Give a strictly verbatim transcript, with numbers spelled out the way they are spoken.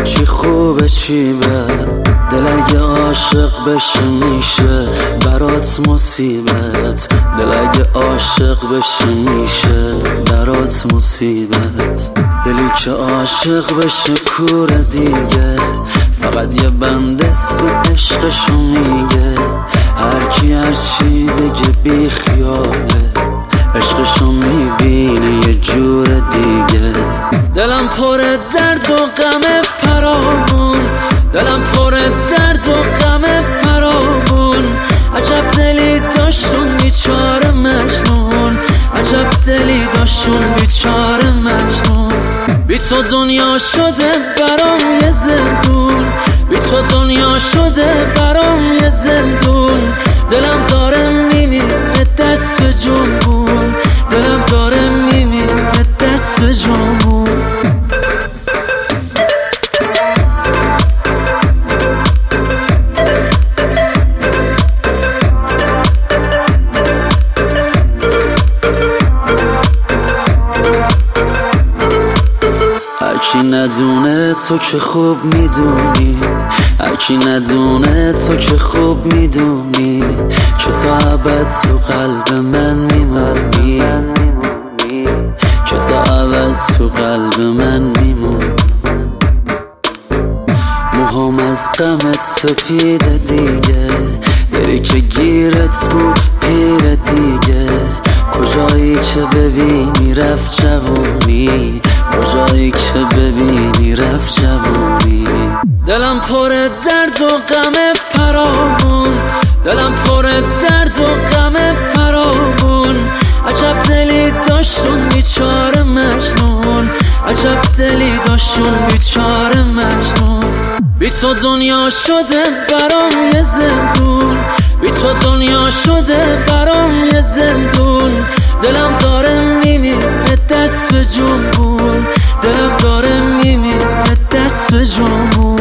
چی خوبه چی بد، دل اگه عاشق بشه میشه برات مصیبت، دل اگه عاشق بشه میشه برات مصیبت. دلی که عاشق بشه کوره دیگه، فقط یه بند اسم عشقشو میگه. هر کی هر چی بگه بی خیاله، عشقشو میبینه یه جور دیگه. دلم پر درد و غم فراوون، دلم پر درد و غم فراوون. عجب دلی داشتون بیچاره مجنون، عجب دلی داشتون بیچاره مجنون. بی تو دنیا شده برام یه زندون، بی تو دنیا شده برام یه زندون. دلم داره میمیره دست به جنبون، دلم داره میمیره دست به جنبون. هرکی ندونه تو که خوب میدونی، هرکی ندونه تو که خوب میدونی که تا ابد تو قلب من میمونی، که تا ابد تو قلب من میمونی. موهام از غمت سپیده دیگه، بری که گیرت بود پیر دیگه. کجایی که ببینی رفت جوونی، کجایی که ببینی رفت جوونی. دلم پر درد و غم فراوون، دلم پر درد و غم فراوون. عجب دلی داشتون بیچاره مجنون، عجب دلی داشتون بیچاره مجنون. بی تو دنیا شده برام یه زندون، بی تو دنیا شده برام یه زندون. دلم داره میمیره دست به جنبون، دلم داره میمیره دست به جنبون.